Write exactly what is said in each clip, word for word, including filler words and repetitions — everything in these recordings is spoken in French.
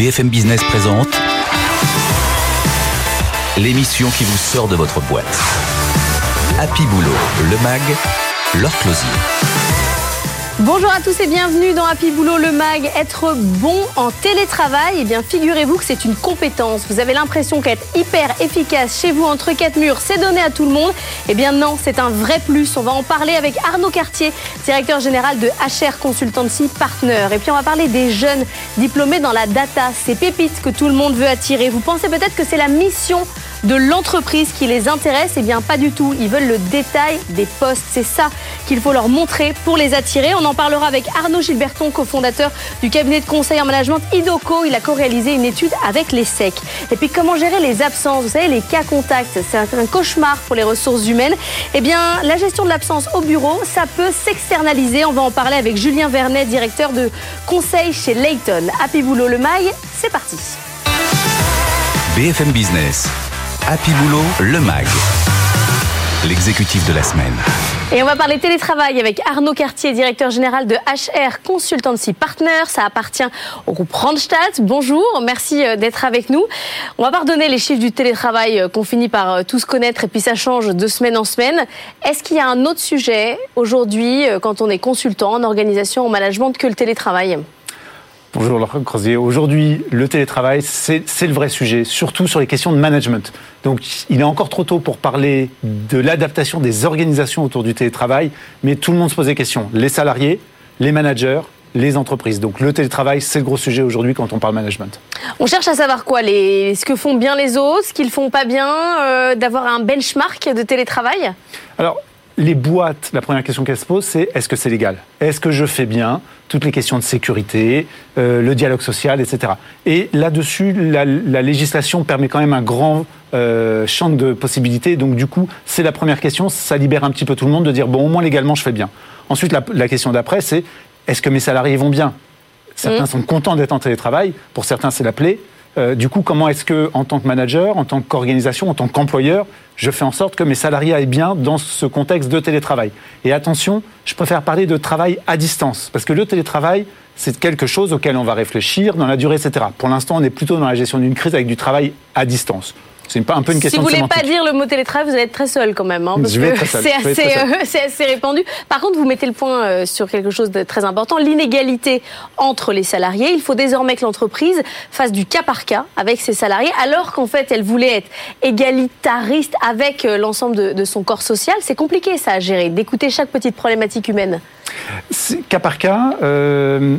B F M Business présente l'émission qui vous sort de votre boîte. Happy Boulot, le mag, Laure Closier. Bonjour à tous et bienvenue dans Happy Boulot, le mag. Être bon en télétravail, eh bien figurez-vous que c'est une compétence. Vous avez l'impression qu'être hyper efficace chez vous entre quatre murs, c'est donné à tout le monde. Eh bien non, c'est un vrai plus. On va en parler avec Arnaud Cartier, directeur général de H R Consultancy Partner. Et puis on va parler des jeunes diplômés dans la data, ces pépites que tout le monde veut attirer. Vous pensez peut-être que c'est la mission de l'entreprise qui les intéresse? Eh bien pas du tout, ils veulent le détail des postes, c'est ça qu'il faut leur montrer pour les attirer. On en parlera avec Arnaud Gilberton, cofondateur du cabinet de conseil en management Idoco. Il a co-réalisé une étude avec les S E C. Et puis comment gérer les absences, vous savez, les cas contacts, c'est un cauchemar pour les ressources humaines. Eh bien la gestion de l'absence au bureau, ça peut s'externaliser. On va en parler avec Julien Vernet, directeur de conseil chez Layton. Happy Boulot, le mag, c'est parti. B F M Business. Happy Boulot, le mag. L'exécutif de la semaine. Et on va parler télétravail avec Arnaud Cartier, directeur général de H R Consultancy Partner. Ça appartient au groupe Randstad. Bonjour, merci d'être avec nous. On va pardonner les chiffres du télétravail qu'on finit par tous connaître et puis ça change de semaine en semaine. Est-ce qu'il y a un autre sujet aujourd'hui quand on est consultant en organisation, en management que le télétravail ? Bonjour Laure Closier. Aujourd'hui, le télétravail, c'est, c'est le vrai sujet, surtout sur les questions de management. Donc, il est encore trop tôt pour parler de l'adaptation des organisations autour du télétravail, mais tout le monde se pose des questions. Les salariés, les managers, les entreprises. Donc, le télétravail, c'est le gros sujet aujourd'hui quand on parle management. On cherche à savoir quoi, les, ce que font bien les autres, ce qu'ils font pas bien, euh, d'avoir un benchmark de télétravail ? Alors, les boîtes, la première question qu'elles se posent, c'est est-ce que c'est légal ? Est-ce que je fais bien ? Toutes les questions de sécurité, euh, le dialogue social, et cetera. Et là-dessus, la, la législation permet quand même un grand euh, champ de possibilités. Donc du coup, c'est la première question. Ça libère un petit peu tout le monde de dire, bon, au moins légalement, je fais bien. Ensuite, la, la question d'après, c'est est-ce que mes salariés vont bien ? Certains mmh. sont contents d'être en télétravail. Pour certains, c'est la plaie. Euh, du coup, comment est-ce que, en tant que manager, en tant qu'organisation, en tant qu'employeur, je fais en sorte que mes salariés aillent bien dans ce contexte de télétravail ? Et attention, je préfère parler de travail à distance, parce que le télétravail, c'est quelque chose auquel on va réfléchir dans la durée, et cetera. Pour l'instant, on est plutôt dans la gestion d'une crise avec du travail à distance. C'est un peu une question de sémantique. Si vous ne voulez pas dire le mot télétravail, vous allez être très seul quand même, hein, parce que c'est assez, euh, c'est assez répandu. Par contre, vous mettez le point euh, sur quelque chose de très important, l'inégalité entre les salariés. Il faut désormais que l'entreprise fasse du cas par cas avec ses salariés, alors qu'en fait, elle voulait être égalitariste avec euh, l'ensemble de, de son corps social. C'est compliqué ça à gérer, d'écouter chaque petite problématique humaine. C'est, cas par cas, euh,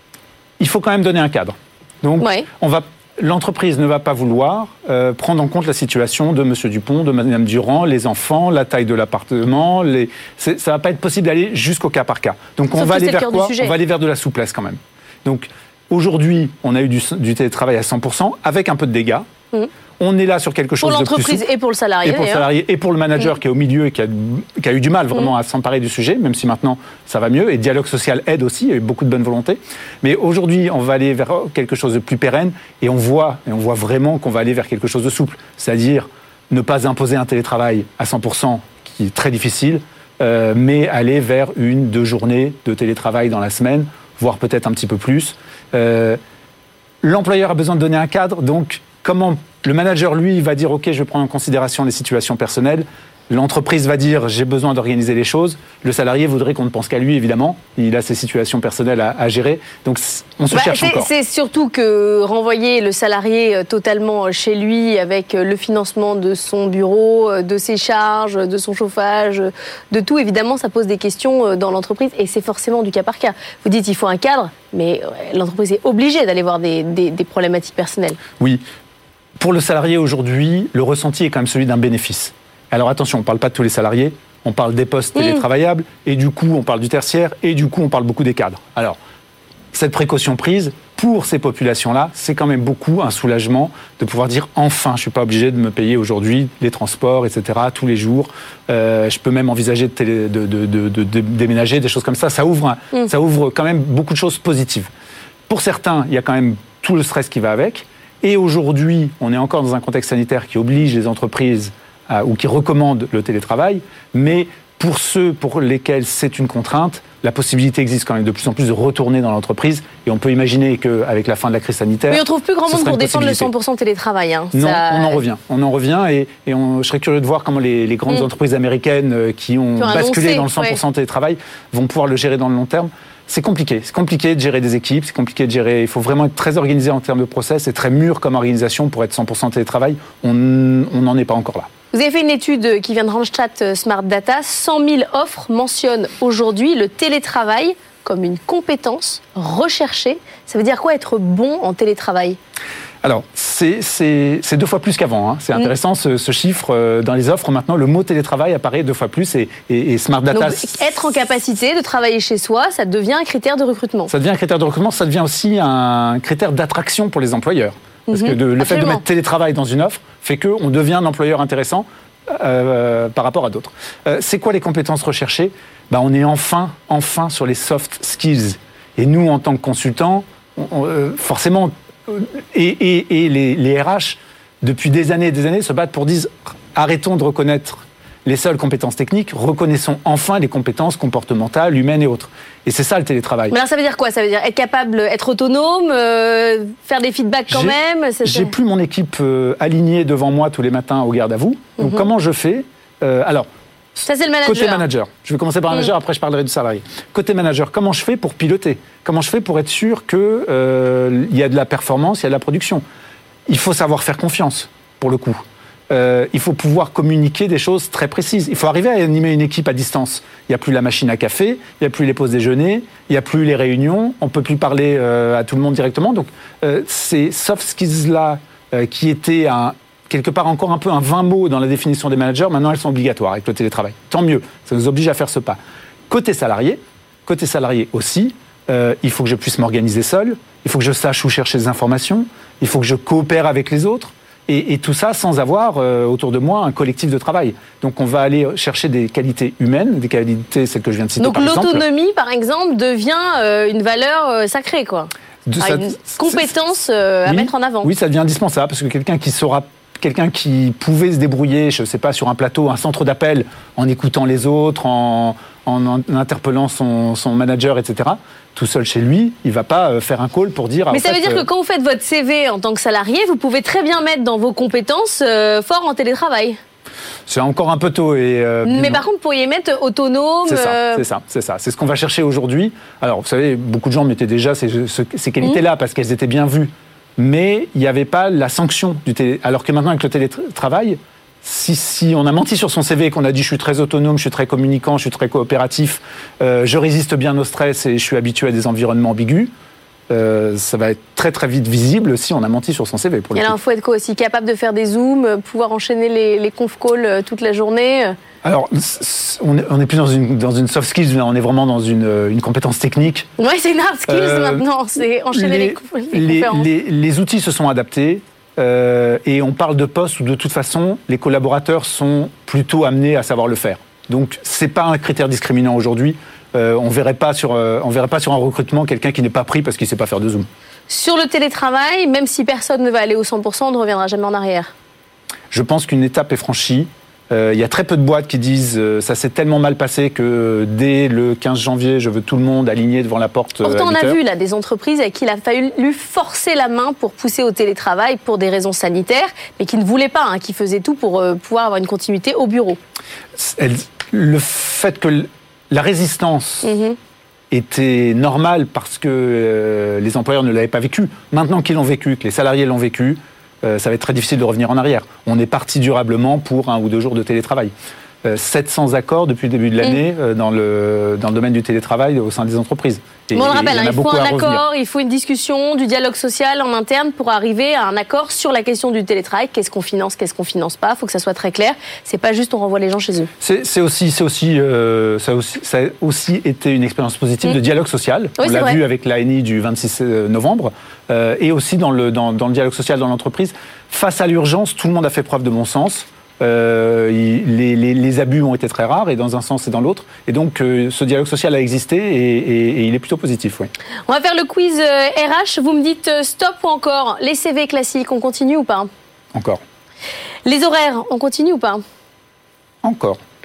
il faut quand même donner un cadre. Donc, ouais. on va... L'entreprise ne va pas vouloir euh, prendre en compte la situation de Monsieur Dupont, de Madame Durand, les enfants, la taille de l'appartement. Les... C'est, ça ne va pas être possible d'aller jusqu'au cas par cas. Donc on va aller vers quoi ? On va aller vers de la souplesse quand même. Donc aujourd'hui, on a eu du, du télétravail à cent pour cent avec un peu de dégâts. Mmh. On est là sur quelque chose de plus souple. Pour l'entreprise et pour le salarié. Et pour le salarié et pour le manager mmh. qui est au milieu et qui a, qui a eu du mal vraiment mmh. à s'emparer du sujet, même si maintenant ça va mieux. Et dialogue social aide aussi, il y a eu beaucoup de bonne volonté. Mais aujourd'hui, on va aller vers quelque chose de plus pérenne et on voit, et on voit vraiment qu'on va aller vers quelque chose de souple. C'est-à-dire ne pas imposer un télétravail à cent pour cent qui est très difficile, euh, mais aller vers une, deux journées de télétravail dans la semaine, voire peut-être un petit peu plus. Euh, l'employeur a besoin de donner un cadre, donc comment le manager, lui, va dire « Ok, je vais prendre en considération les situations personnelles ». L'entreprise va dire « J'ai besoin d'organiser les choses ». Le salarié voudrait qu'on ne pense qu'à lui, évidemment. Il a ses situations personnelles à, à gérer. Donc, on se bah, cherche c'est, encore. C'est surtout que renvoyer le salarié totalement chez lui avec le financement de son bureau, de ses charges, de son chauffage, de tout, évidemment, ça pose des questions dans l'entreprise. Et c'est forcément du cas par cas. Vous dites il faut un cadre, mais l'entreprise est obligée d'aller voir des, des, des problématiques personnelles. Oui. Pour le salarié aujourd'hui, le ressenti est quand même celui d'un bénéfice. Alors attention, on ne parle pas de tous les salariés, on parle des postes télétravaillables, mmh. et du coup on parle du tertiaire, et du coup on parle beaucoup des cadres. Alors, cette précaution prise, pour ces populations-là, c'est quand même beaucoup un soulagement de pouvoir dire « Enfin, je ne suis pas obligé de me payer aujourd'hui les transports, et cetera, tous les jours. Euh, je peux même envisager de, télé, de, de, de, de, de déménager, des choses comme ça. » Ça ouvre, un, mmh. ça ouvre quand même beaucoup de choses positives. Pour certains, il y a quand même tout le stress qui va avec. Et aujourd'hui, on est encore dans un contexte sanitaire qui oblige les entreprises à, ou qui recommande le télétravail, mais Pour ceux pour lesquels c'est une contrainte, la possibilité existe quand même de plus en plus de retourner dans l'entreprise. Et on peut imaginer qu'avec la fin de la crise sanitaire... Mais on ne trouve plus grand monde pour défendre le cent pour cent télétravail. Hein. Non, Ça... on en revient. On en revient et, et on, je serais curieux de voir comment les, les grandes mmh. entreprises américaines qui ont, qui ont basculé annoncé, dans le cent pour cent ouais. télétravail vont pouvoir le gérer dans le long terme. C'est compliqué. C'est compliqué de gérer des équipes, c'est compliqué de gérer... Il faut vraiment être très organisé en termes de process et très mûr comme organisation pour être cent pour cent télétravail. On n'en est pas encore là. Vous avez fait une étude qui vient de Randstad Smart Data. cent mille offres mentionnent aujourd'hui le télétravail comme une compétence recherchée. Ça veut dire quoi être bon en télétravail ? Alors, c'est, c'est, c'est deux fois plus qu'avant. Hein. C'est intéressant mmh. ce, ce chiffre. Dans les offres, maintenant, le mot télétravail apparaît deux fois plus et, et, et Smart Data... Donc, être en capacité de travailler chez soi, ça devient un critère de recrutement. Ça devient un critère de recrutement, ça devient aussi un critère d'attraction pour les employeurs. Parce mmh. que de, le Absolument. fait de mettre télétravail dans une offre fait qu'on devient un employeur intéressant euh, par rapport à d'autres. Euh, c'est quoi les compétences recherchées ? Ben, on est enfin, enfin sur les soft skills. Et nous, en tant que consultants, on, on, euh, forcément... Et, et, et les, les R H, depuis des années et des années, se battent pour dire arrêtons de reconnaître les seules compétences techniques, reconnaissons enfin les compétences comportementales, humaines et autres. Et c'est ça le télétravail. Mais alors ça veut dire quoi ? Ça veut dire être capable, être autonome, euh, faire des feedbacks quand j'ai, même c'est, J'ai plus mon équipe euh, alignée devant moi tous les matins au garde à vous. Donc mm-hmm. comment je fais euh, Alors, ça, c'est le manager. Côté manager. Je vais commencer par le manager, mmh. après je parlerai du salarié. Côté manager, comment je fais pour piloter ? Comment je fais pour être sûr qu'il euh, y a de la performance, il y a de la production ? Il faut savoir faire confiance, pour le coup. Euh, il faut pouvoir communiquer des choses très précises. Il faut arriver à animer une équipe à distance. Il n'y a plus la machine à café, il n'y a plus les pauses déjeuner, il n'y a plus les réunions, on ne peut plus parler euh, à tout le monde directement. Donc, euh, ces soft skills-là, euh, qui étaient un... quelque part encore un peu un vain mot dans la définition des managers, maintenant elles sont obligatoires avec le télétravail. Tant mieux, ça nous oblige à faire ce pas. Côté salarié, côté salarié aussi, euh, il faut que je puisse m'organiser seul, il faut que je sache où chercher des informations, il faut que je coopère avec les autres, et, et tout ça sans avoir euh, autour de moi un collectif de travail. Donc on va aller chercher des qualités humaines, des qualités, celles que je viens de citer Donc par exemple. Donc l'autonomie, par exemple, devient euh, une valeur euh, sacrée, quoi. De, ah, ça, une compétence euh, à oui, mettre en avant. Oui, ça devient indispensable, parce que quelqu'un qui saura quelqu'un qui pouvait se débrouiller, je ne sais pas, sur un plateau, un centre d'appel, en écoutant les autres, en, en, en interpellant son, son manager, et cetera, tout seul chez lui, il ne va pas faire un call pour dire... Mais ça fait, veut dire euh... que quand vous faites votre C V en tant que salarié, vous pouvez très bien mettre dans vos compétences euh, fort en télétravail. C'est encore un peu tôt. Et, euh, Mais par contre, vous pourriez mettre autonome... C'est ça, euh... c'est ça, c'est ça. C'est ce qu'on va chercher aujourd'hui. Alors, vous savez, beaucoup de gens mettaient déjà ces, ces qualités-là mmh. parce qu'elles étaient bien vues. Mais il n'y avait pas la sanction du télé. Alors que maintenant, avec le télétravail, si, si on a menti sur son C V et qu'on a dit je suis très autonome, je suis très communicant, je suis très coopératif, euh, je résiste bien au stress et je suis habitué à des environnements ambigus, euh, ça va être très très vite visible si on a menti sur son C V. Pour le et alors, il faut être quoi aussi ? Capable de faire des zooms, pouvoir enchaîner les, les conf calls toute la journée ? Alors, on est, on est plus dans une, dans une soft skills, on est vraiment dans une, une compétence technique. Oui, c'est une hard skills euh, maintenant, c'est enchaîner les, les, les conférences. Les, les outils se sont adaptés euh, et on parle de postes où de toute façon, les collaborateurs sont plutôt amenés à savoir le faire. Donc, ce n'est pas un critère discriminant aujourd'hui. Euh, on ne verrait pas sur, euh, on verrait pas sur un recrutement quelqu'un qui n'est pas pris parce qu'il ne sait pas faire de Zoom. Sur le télétravail, même si personne ne va aller au cent pour cent, on ne reviendra jamais en arrière. Je pense qu'une étape est franchie. Il euh, y a très peu de boîtes qui disent euh, ça s'est tellement mal passé que dès le quinze janvier, je veux tout le monde aligné devant la porte. Pourtant, euh, on a vu là des entreprises avec qui il a fallu forcer la main pour pousser au télétravail pour des raisons sanitaires, mais qui ne voulaient pas, hein, qui faisaient tout pour euh, pouvoir avoir une continuité au bureau. Elle, le fait que la résistance mmh. était normale parce que euh, les employeurs ne l'avaient pas vécu. Maintenant qu'ils l'ont vécu, que les salariés l'ont vécu, Euh, ça va être très difficile de revenir en arrière. On est parti durablement pour un ou deux jours de télétravail. Euh, sept cents accords depuis le début de l'année mmh. euh, dans, le, dans le domaine du télétravail au sein des entreprises. Et, bon, on le rappelle, il, hein, il faut un accord, il faut une discussion, du dialogue social en interne pour arriver à un accord sur la question du télétravail. Qu'est-ce qu'on finance, qu'est-ce qu'on finance pas ? Il faut que ça soit très clair. C'est pas juste on renvoie les gens chez eux. C'est, c'est aussi, c'est aussi, euh, ça a aussi, ça a aussi été une expérience positive mmh. de dialogue social. Oui, on l'a vrai. vu avec l'A N I du vingt-six novembre euh, et aussi dans le, dans, dans le dialogue social dans l'entreprise. Face à l'urgence, tout le monde a fait preuve de bon sens. Euh, il, les, les, les abus ont été très rares, et dans un sens et dans l'autre. Et donc, euh, ce dialogue social a existé et, et, et il est plutôt positif. Oui. On va faire le quiz euh, R H. Vous me dites euh, stop ou encore ? Les C V classiques, on continue ou pas ? Encore. Les horaires, on continue ou pas ? Encore.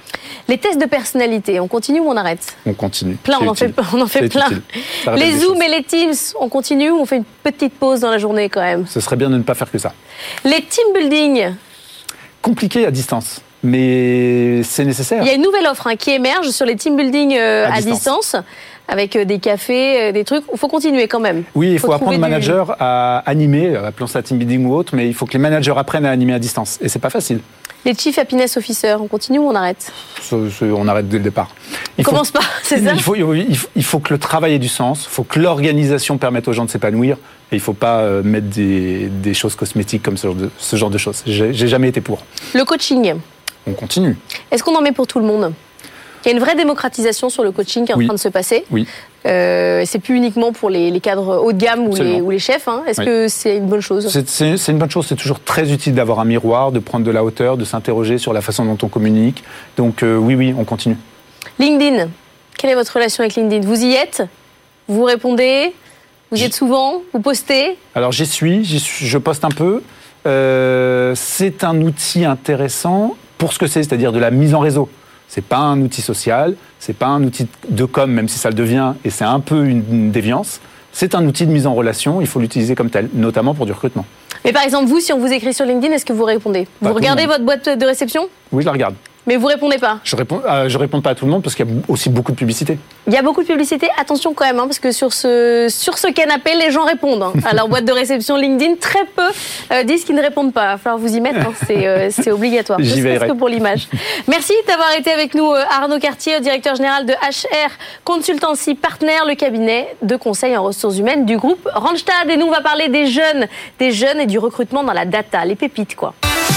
Les tests de personnalité, on continue ou on arrête ? On continue. Plein, on en, fait, on en fait plein. Les Zooms et les Teams, on continue ou on fait une petite pause dans la journée quand même ? Ce serait bien de ne pas faire que ça. Les team building ? Compliqué à distance. Mais c'est nécessaire. Il y a une nouvelle offre hein, qui émerge sur les team building euh, à, à distance. distance, avec euh, des cafés, euh, des trucs. Il faut continuer quand même. Oui, il faut, faut apprendre aux managers du... à animer, appelons ça team building ou autre, mais il faut que les managers apprennent à animer à distance. Et c'est pas facile. Les Chief Happiness Officers, on continue ou on arrête ? On arrête dès le départ. Il on faut... commence pas, c'est ça ? il faut, il, faut, il faut que le travail ait du sens, il faut que l'organisation permette aux gens de s'épanouir, et il ne faut pas euh, mettre des, des choses cosmétiques comme ce genre de, ce genre de choses. J'ai, j'ai jamais été pour. Le coaching ? On continue. Est-ce qu'on en met pour tout le monde ? Il y a une vraie démocratisation sur le coaching qui est en oui. train de se passer. Oui. Euh, c'est plus uniquement pour les, les cadres haut de gamme ou les, ou les chefs. Hein. Est-ce oui. que c'est une bonne chose ? c'est, c'est, c'est une bonne chose. C'est toujours très utile d'avoir un miroir, de prendre de la hauteur, de s'interroger sur la façon dont on communique. Donc euh, oui, oui, on continue. LinkedIn. Quelle est votre relation avec LinkedIn ? Vous y êtes ? Vous répondez ? Vous y êtes souvent ? Vous postez ? Alors j'y suis, j'y suis, je poste un peu. Euh, c'est un outil intéressant pour ce que c'est, c'est-à-dire de la mise en réseau. C'est pas un outil social, c'est pas un outil de com, même si ça le devient, et c'est un peu une, une déviance. C'est un outil de mise en relation, il faut l'utiliser comme tel, notamment pour du recrutement. Mais par exemple, vous, si on vous écrit sur LinkedIn, est-ce que vous répondez ? Vous regardez votre boîte de réception ? Oui, je la regarde. Mais vous répondez pas ? Je réponds, euh, je réponds pas à tout le monde parce qu'il y a aussi beaucoup de publicité. Il y a beaucoup de publicité. Attention quand même, hein, parce que sur ce, sur ce canapé, les gens répondent hein, à leur boîte de réception LinkedIn. Très peu euh, disent qu'ils ne répondent pas. Il va falloir vous y mettre, hein, c'est, euh, c'est obligatoire. J'y vais. Que pour l'image. Merci d'avoir été avec nous, Arnaud Cartier, directeur général de H R Consultancy Partner, le cabinet de conseil en ressources humaines du groupe Randstad. Et nous, on va parler des jeunes, des jeunes et du recrutement dans la data, les pépites quoi.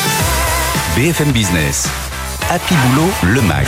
B F M Business. Happy Boulot, le mag.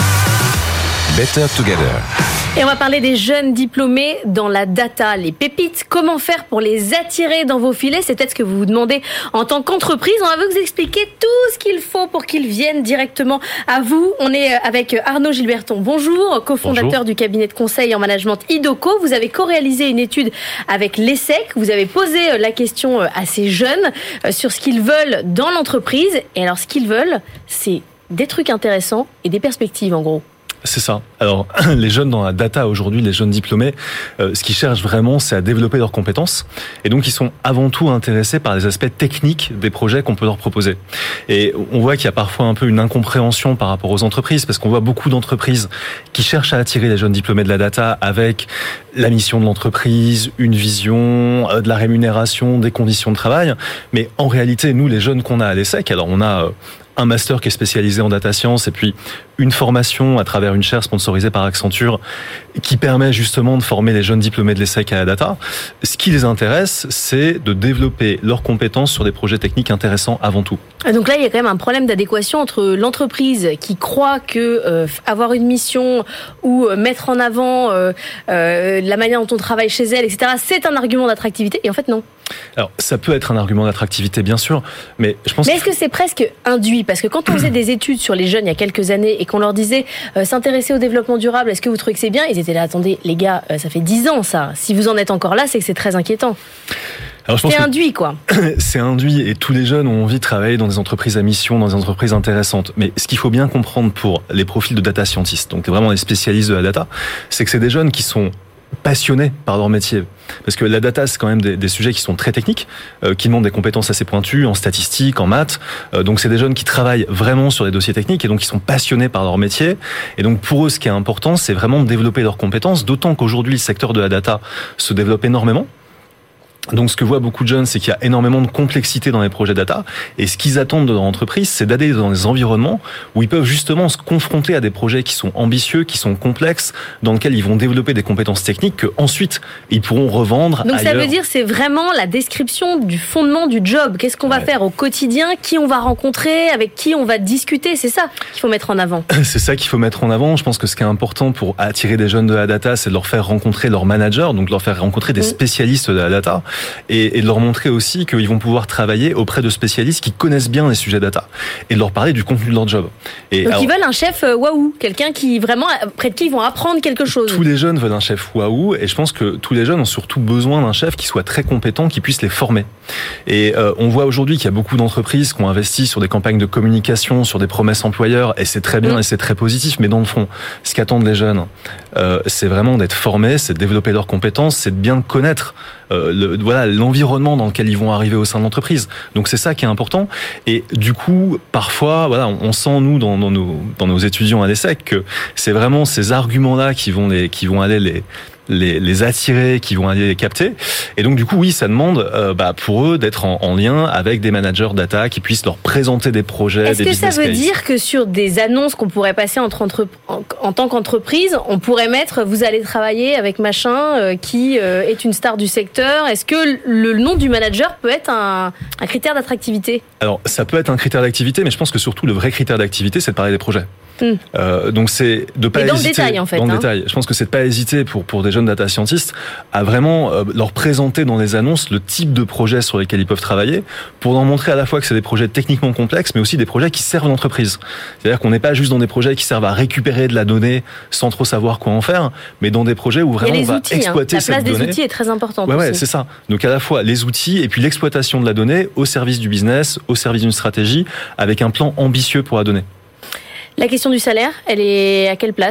Better Together. Et on va parler des jeunes diplômés dans la data, les pépites. Comment faire pour les attirer dans vos filets ? C'est peut-être ce que vous vous demandez en tant qu'entreprise. On va vous expliquer tout ce qu'il faut pour qu'ils viennent directement à vous. On est avec Arnaud Gilberton. Bonjour, cofondateur Bonjour. du cabinet de conseil en management IDOCO. Vous avez co-réalisé une étude avec l'ESSEC. Vous avez posé la question à ces jeunes sur ce qu'ils veulent dans l'entreprise. Et alors, ce qu'ils veulent, c'est des trucs intéressants et des perspectives, en gros. C'est ça. Alors, les jeunes dans la data aujourd'hui, les jeunes diplômés, euh, ce qu'ils cherchent vraiment, c'est à développer leurs compétences. Et donc, ils sont avant tout intéressés par les aspects techniques des projets qu'on peut leur proposer. Et on voit qu'il y a parfois un peu une incompréhension par rapport aux entreprises, parce qu'on voit beaucoup d'entreprises qui cherchent à attirer les jeunes diplômés de la data avec la mission de l'entreprise, une vision, euh, de la rémunération, des conditions de travail. Mais en réalité, nous, les jeunes qu'on a à l'ESSEC, alors on a... Euh, un master qui est spécialisé en data science et puis une formation à travers une chaire sponsorisée par Accenture qui permet justement de former les jeunes diplômés de l'ESSEC à la data. Ce qui les intéresse, c'est de développer leurs compétences sur des projets techniques intéressants avant tout. Donc là, il y a quand même un problème d'adéquation entre l'entreprise qui croit que euh, avoir une mission ou euh, mettre en avant euh, euh, la manière dont on travaille chez elle, et cetera, c'est un argument d'attractivité. Et en fait, non. Alors, ça peut être un argument d'attractivité, bien sûr, mais je pense... Mais est-ce que c'est presque induit ? Parce que quand on faisait des études sur les jeunes il y a quelques années et qu'on leur disait euh, s'intéresser au développement durable, est-ce que vous trouvez que c'est bien ? Ils étaient là, attendez, les gars, euh, ça fait dix ans ça. Si vous en êtes encore là, c'est que c'est très inquiétant. Alors, je pense c'est induit, quoi. C'est induit et tous les jeunes ont envie de travailler dans des entreprises à mission, dans des entreprises intéressantes. Mais ce qu'il faut bien comprendre pour les profils de data scientists, donc vraiment les spécialistes de la data, c'est que c'est des jeunes qui sont passionnés par leur métier. Parce que la data, c'est quand même des, des sujets qui sont très techniques, euh, qui demandent des compétences assez pointues en statistique, en maths. Euh, donc, c'est des jeunes qui travaillent vraiment sur des dossiers techniques et donc qui sont passionnés par leur métier. Et donc, pour eux, ce qui est important, c'est vraiment de développer leurs compétences, d'autant qu'aujourd'hui, le secteur de la data se développe énormément. Donc, ce que voient beaucoup de jeunes, c'est qu'il y a énormément de complexité dans les projets data. Et ce qu'ils attendent de leur entreprise, c'est d'aller dans des environnements où ils peuvent justement se confronter à des projets qui sont ambitieux, qui sont complexes, dans lesquels ils vont développer des compétences techniques que ensuite ils pourront revendre Donc, ailleurs. Ça veut dire, c'est vraiment la description du fondement du job. Qu'est-ce qu'on va ouais. faire au quotidien, qui on va rencontrer, avec qui on va discuter. C'est ça qu'il faut mettre en avant. C'est ça qu'il faut mettre en avant. Je pense que ce qui est important pour attirer des jeunes de la data, c'est de leur faire rencontrer leurs managers, donc de leur faire rencontrer des spécialistes de la data. et, et de leur montrer aussi qu'ils vont pouvoir travailler auprès de spécialistes qui connaissent bien les sujets data et de leur parler du contenu de leur job. Et donc alors, ils veulent un chef waouh, quelqu'un qui vraiment près de qui ils vont apprendre quelque chose. Tous les jeunes veulent un chef waouh, et je pense que tous les jeunes ont surtout besoin d'un chef qui soit très compétent, qui puisse les former. Et euh, on voit aujourd'hui qu'il y a beaucoup d'entreprises qui ont investi sur des campagnes de communication, sur des promesses employeurs, et c'est très bien mmh. et c'est très positif, mais dans le fond, ce qu'attendent les jeunes, euh, c'est vraiment d'être formés, c'est de développer leurs compétences, c'est de bien connaître euh, le, voilà, l'environnement dans lequel ils vont arriver au sein de l'entreprise. Donc c'est ça qui est important. Et du coup, parfois, voilà, on, on sent nous dans, dans, nos, dans nos étudiants à l'ESSEC que c'est vraiment ces arguments-là qui vont les, qui vont aller les Les, les attirer, qui vont aller les capter. Et donc du coup, oui, ça demande euh, bah, pour eux d'être en, en lien avec des managers data qui puissent leur présenter des projets, Est-ce des business Est-ce que ça veut case. dire que sur des annonces qu'on pourrait passer entre entre, en, en tant qu'entreprise, on pourrait mettre « vous allez travailler avec machin euh, qui euh, est une star du secteur ». Est-ce que le nom du manager peut être un, un critère d'attractivité ? Alors, ça peut être un critère d'activité, mais je pense que surtout le vrai critère d'activité, c'est de parler des projets. Mmh. Euh, donc c'est de pas Mais dans hésiter le détail en fait. Dans hein. le détail. Je pense que c'est de pas hésiter pour pour des jeunes data scientists à vraiment euh, leur présenter dans les annonces le type de projets sur lesquels ils peuvent travailler, pour leur montrer à la fois que c'est des projets techniquement complexes, mais aussi des projets qui servent l'entreprise. C'est-à-dire qu'on n'est pas juste dans des projets qui servent à récupérer de la donnée sans trop savoir quoi en faire, mais dans des projets où vraiment on va outils, exploiter hein. cette donnée. La place des outils est très importante. Ouais, aussi. ouais, c'est ça. Donc à la fois les outils et puis l'exploitation de la donnée au service du business, au service d'une stratégie, avec un plan ambitieux pour la donnée. La question du salaire, elle est à quelle place ?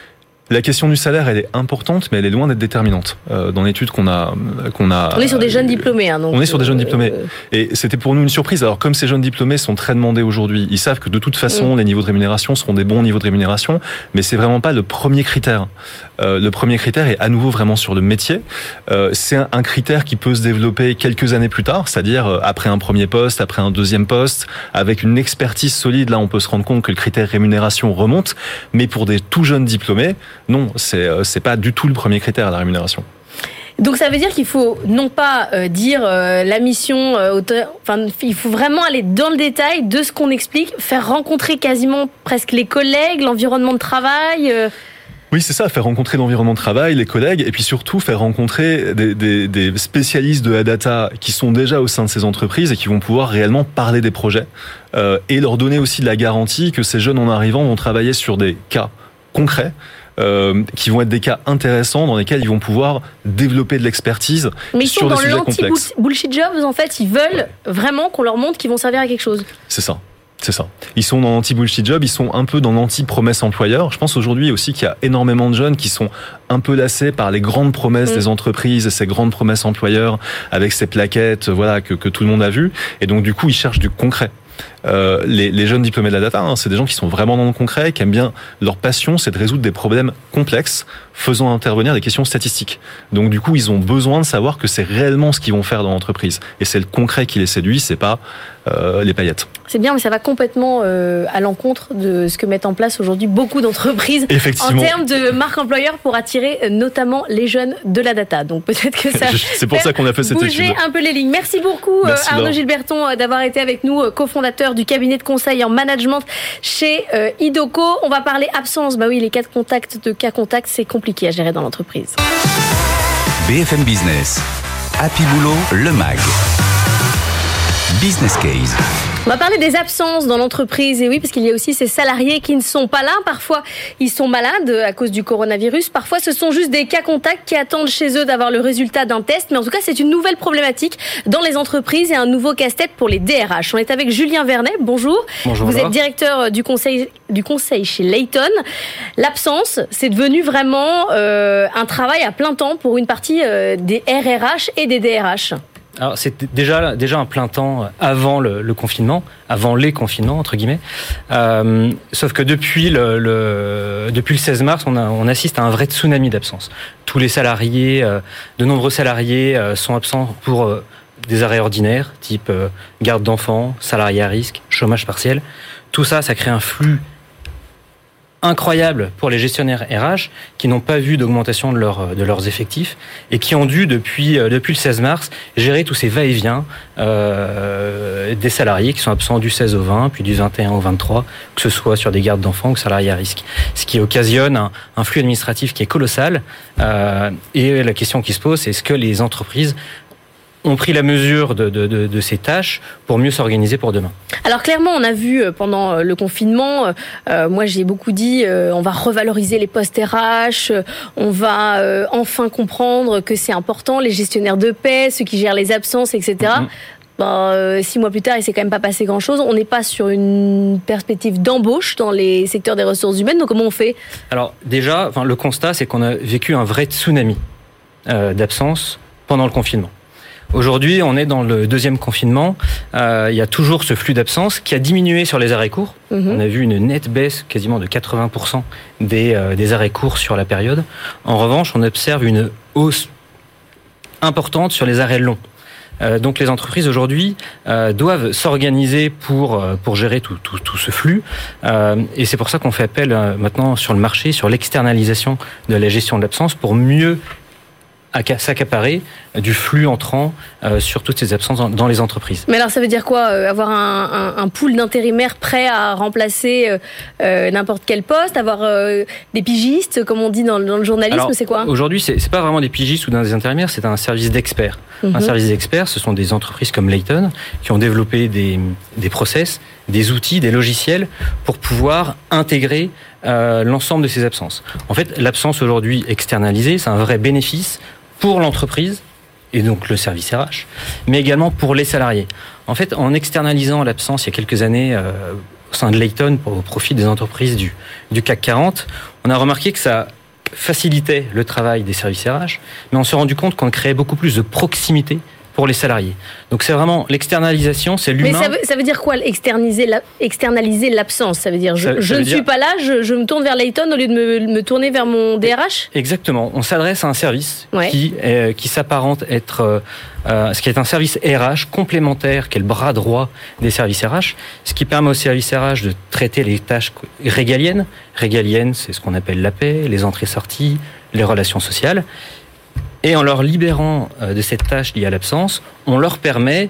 La question du salaire, elle est importante, mais elle est loin d'être déterminante. Euh, dans l'étude qu'on a, qu'on a. On est sur des jeunes diplômés, hein, donc. On est sur des jeunes diplômés, euh... et c'était pour nous une surprise. Alors comme ces jeunes diplômés sont très demandés aujourd'hui, ils savent que de toute façon mmh. les niveaux de rémunération seront des bons niveaux de rémunération, mais c'est vraiment pas le premier critère. Euh, le premier critère est à nouveau vraiment sur le métier. Euh, c'est un, un critère qui peut se développer quelques années plus tard, c'est-à-dire euh, après un premier poste, après un deuxième poste, avec une expertise solide. Là, on peut se rendre compte que le critère rémunération remonte, mais pour des tout jeunes diplômés, non, c'est c'est pas du tout le premier critère, la rémunération. Donc ça veut dire qu'il faut non pas euh, dire euh, la mission, euh, auteur, enfin il faut vraiment aller dans le détail de ce qu'on explique, faire rencontrer quasiment presque les collègues, l'environnement de travail. Euh... Oui, c'est ça, faire rencontrer l'environnement de travail, les collègues, et puis surtout faire rencontrer des, des, des spécialistes de la data qui sont déjà au sein de ces entreprises et qui vont pouvoir réellement parler des projets euh, et leur donner aussi de la garantie que ces jeunes en arrivant vont travailler sur des cas concrets. Euh, qui vont être des cas intéressants dans lesquels ils vont pouvoir développer de l'expertise. Mais ils sur sont des dans sujets l'anti-bullshit jobs, en fait, ils veulent ouais. vraiment qu'on leur montre qu'ils vont servir à quelque chose. C'est ça. C'est ça. Ils sont dans l'anti-bullshit job, ils sont un peu dans l'anti-promesse employeur. Je pense aujourd'hui aussi qu'il y a énormément de jeunes qui sont un peu lassés par les grandes promesses mmh. des entreprises et ces grandes promesses employeurs avec ces plaquettes, voilà, que, que tout le monde a vues. Et donc, du coup, ils cherchent du concret. Euh, les, les jeunes diplômés de la data, hein, c'est des gens qui sont vraiment dans le concret, qui aiment bien, leur passion, c'est de résoudre des problèmes complexes, faisant intervenir des questions statistiques. Donc du coup, ils ont besoin de savoir que c'est réellement ce qu'ils vont faire dans l'entreprise. Et c'est le concret qui les séduit, c'est pas euh, les paillettes. C'est bien, mais ça va complètement euh, à l'encontre de ce que mettent en place aujourd'hui beaucoup d'entreprises en termes de marque employeur pour attirer euh, notamment les jeunes de la data. Donc peut-être que ça c'est pour ça qu'on a fait cette bouger étude. un peu les lignes. Merci beaucoup Merci Arnaud Laure. Gilberton d'avoir été avec nous, cofondateur du cabinet de conseil en management chez euh, Idoco. On va parler absence. Bah oui, les cas de contact de cas contact, c'est compliqué à gérer dans l'entreprise. B F M Business, Happy Boulot, le mag. Business Case. On va parler des absences dans l'entreprise. Et oui, parce qu'il y a aussi ces salariés qui ne sont pas là. Parfois, ils sont malades à cause du coronavirus. Parfois, ce sont juste des cas contacts qui attendent chez eux d'avoir le résultat d'un test. Mais en tout cas, c'est une nouvelle problématique dans les entreprises et un nouveau casse-tête pour les D R H. On est avec Julien Vernet. Bonjour. Bonjour. Vous êtes directeur du conseil, du conseil chez Layton. L'absence, c'est devenu vraiment euh, un travail à plein temps pour une partie euh, des R R H et des D R H. Alors c'était déjà déjà un plein temps avant le, le confinement, avant les confinements entre guillemets. Euh, sauf que depuis le, le depuis le seize mars, on, a, on assiste à un vrai tsunami d'absence. Tous les salariés, euh, de nombreux salariés euh, sont absents pour euh, des arrêts ordinaires, type euh, garde d'enfants, salariés à risque, chômage partiel. Tout ça, ça crée un flux incroyable pour les gestionnaires R H qui n'ont pas vu d'augmentation de, leur, de leurs effectifs et qui ont dû, depuis, depuis le seize mars, gérer tous ces va-et-vient euh, des salariés qui sont absents du seize au vingt, puis du vingt et un au vingt-trois, que ce soit sur des gardes d'enfants ou salariés à risque. Ce qui occasionne un, un flux administratif qui est colossal. Euh, et la question qui se pose, c'est est-ce que les entreprises ont pris la mesure de, de, de, de ces tâches pour mieux s'organiser pour demain. Alors clairement, on a vu pendant le confinement, euh, moi j'ai beaucoup dit, euh, on va revaloriser les postes R H, euh, on va euh, enfin comprendre que c'est important, les gestionnaires de paie, ceux qui gèrent les absences, et cetera. Mm-hmm. Ben, euh, six mois plus tard, il s'est quand même pas passé grand-chose. On n'est pas sur une perspective d'embauche dans les secteurs des ressources humaines, donc comment on fait ? Alors déjà, enfin, le constat, c'est qu'on a vécu un vrai tsunami euh, d'absence pendant le confinement. Aujourd'hui, on est dans le deuxième confinement. Euh, il y a toujours ce flux d'absence qui a diminué sur les arrêts courts. Mmh. On a vu une nette baisse quasiment de quatre-vingts pour cent des, euh, des arrêts courts sur la période. En revanche, on observe une hausse importante sur les arrêts longs. Euh, donc les entreprises aujourd'hui euh, doivent s'organiser pour euh, pour gérer tout tout tout ce flux euh, et c'est pour ça qu'on fait appel euh, maintenant sur le marché sur l'externalisation de la gestion de l'absence pour mieux s'accaparer du flux entrant euh, sur toutes ces absences dans, dans les entreprises. Mais alors ça veut dire quoi euh, avoir un, un, un pool d'intérimaires prêts à remplacer euh, euh, n'importe quel poste, avoir euh, des pigistes comme on dit dans, dans le journalisme, alors, c'est quoi ? Aujourd'hui, c'est, c'est pas vraiment des pigistes ou des intérimaires, c'est un service d'experts. Mm-hmm. Un service d'experts, ce sont des entreprises comme Layton qui ont développé des, des process, des outils, des logiciels pour pouvoir intégrer euh, l'ensemble de ces absences. En fait, l'absence aujourd'hui externalisée, c'est un vrai bénéfice pour l'entreprise et donc le service R H, mais également pour les salariés. En fait, en externalisant l'absence il y a quelques années euh, au sein de Layton au profit des entreprises du, du C A C quarante, on a remarqué que ça facilitait le travail des services R H, mais on s'est rendu compte qu'on créait beaucoup plus de proximité pour les salariés. Donc c'est vraiment l'externalisation, c'est l'humain. Mais ça veut, ça veut dire quoi, externaliser, la, externaliser l'absence ? Ça veut dire je, ça, je ça veut ne dire... suis pas là, je, je me tourne vers Layton au lieu de me, me tourner vers mon D R H ? Exactement. On s'adresse à un service ouais. qui, euh, qui s'apparente être euh, ce qui est un service R H complémentaire, qui est le bras droit des services R H, ce qui permet aux services R H de traiter les tâches régaliennes. Régaliennes, c'est ce qu'on appelle la paie, les entrées-sorties, les relations sociales. Et en leur libérant de cette tâche liée à l'absence, on leur permet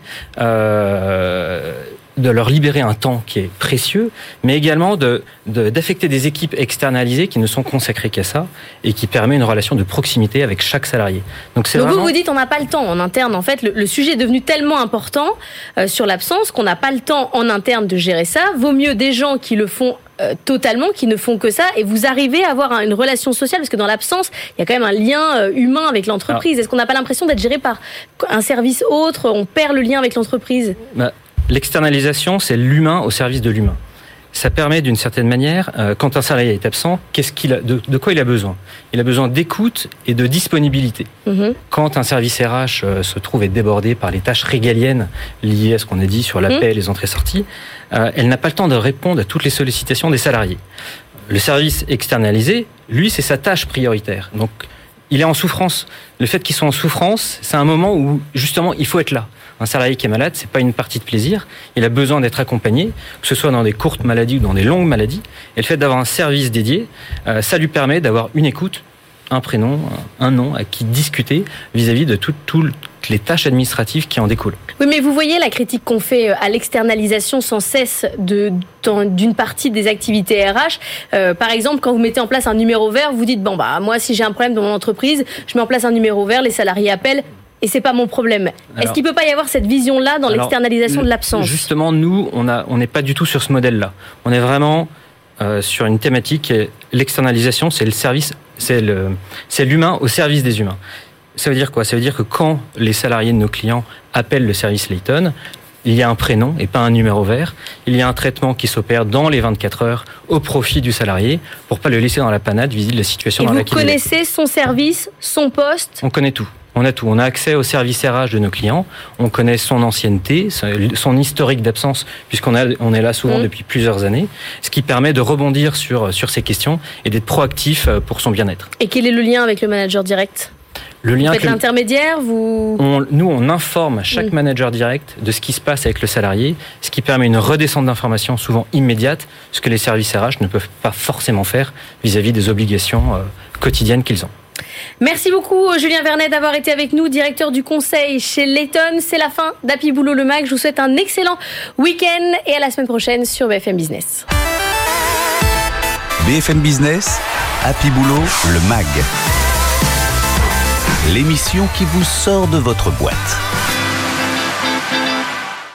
euh, de leur libérer un temps qui est précieux, mais également de, de, d'affecter des équipes externalisées qui ne sont consacrées qu'à ça et qui permet une relation de proximité avec chaque salarié. Donc, c'est Donc vraiment... vous vous dites on n'a pas le temps en interne. En fait, le, le sujet est devenu tellement important euh, sur l'absence qu'on n'a pas le temps en interne de gérer ça. Vaut mieux des gens qui le font Euh, totalement, qui ne font que ça, et vous arrivez à avoir un, une relation sociale, parce que dans l'absence, il y a quand même un lien euh, humain avec l'entreprise. Alors, est-ce qu'on n'a pas l'impression d'être géré par un service autre ? On perd le lien avec l'entreprise ? bah, L'externalisation, c'est l'humain au service de l'humain. Ça permet d'une certaine manière, euh, quand un salarié est absent, qu'est-ce qu'il a, de, de quoi il a besoin ? Il a besoin d'écoute et de disponibilité. Mmh. Quand un service R H euh, se trouve être débordé par les tâches régaliennes liées à ce qu'on a dit sur la mmh. paie, les entrées-sorties, euh, elle n'a pas le temps de répondre à toutes les sollicitations des salariés. Le service externalisé, lui, c'est sa tâche prioritaire. Donc, il est en souffrance. Le fait qu'il soit en souffrance, c'est un moment où, justement, il faut être là. Un salarié qui est malade, c'est pas une partie de plaisir. Il a besoin d'être accompagné, que ce soit dans des courtes maladies ou dans des longues maladies. Et le fait d'avoir un service dédié, euh, ça lui permet d'avoir une écoute, un prénom, un nom à qui discuter vis-à-vis de toutes tout, les tâches administratives qui en découlent. Oui, mais vous voyez la critique qu'on fait à l'externalisation sans cesse de, d'une partie des activités R H. Euh, par exemple, quand vous mettez en place un numéro vert, vous dites, bon, bah, moi, si j'ai un problème dans mon entreprise, je mets en place un numéro vert, les salariés appellent, et c'est pas mon problème. Alors, est-ce qu'il peut pas y avoir cette vision-là dans alors, l'externalisation de l'absence ? Justement, nous, on a, on n'est pas du tout sur ce modèle-là. On est vraiment euh, sur une thématique, l'externalisation, c'est le service, c'est le, c'est l'humain au service des humains. Ça veut dire quoi ? Ça veut dire que quand les salariés de nos clients appellent le service Layton, il y a un prénom et pas un numéro vert. Il y a un traitement qui s'opère dans les vingt-quatre heures au profit du salarié pour pas le laisser dans la panade vis-à-vis de la situation et dans laquelle il est. Vous connaissez son service, son poste ? On connaît tout. On a tout. On a accès au service R H de nos clients. On connaît son ancienneté, son historique d'absence, puisqu'on a, on est là souvent mmh. depuis plusieurs années, ce qui permet de rebondir sur, sur ces questions et d'être proactif pour son bien-être. Et quel est le lien avec le manager direct ? Le lien vous faites que l'intermédiaire, vous... On, nous, on informe chaque mmh. manager direct de ce qui se passe avec le salarié, ce qui permet une redescente d'informations souvent immédiate, ce que les services R H ne peuvent pas forcément faire vis-à-vis des obligations euh, quotidiennes qu'ils ont. Merci beaucoup Julien Vernet d'avoir été avec nous, directeur du conseil chez Layton. C'est la fin d'Happy Boulot le Mag. Je vous souhaite un excellent week-end et à la semaine prochaine sur B F M Business. B F M Business, Happy Boulot le Mag. L'émission qui vous sort de votre boîte.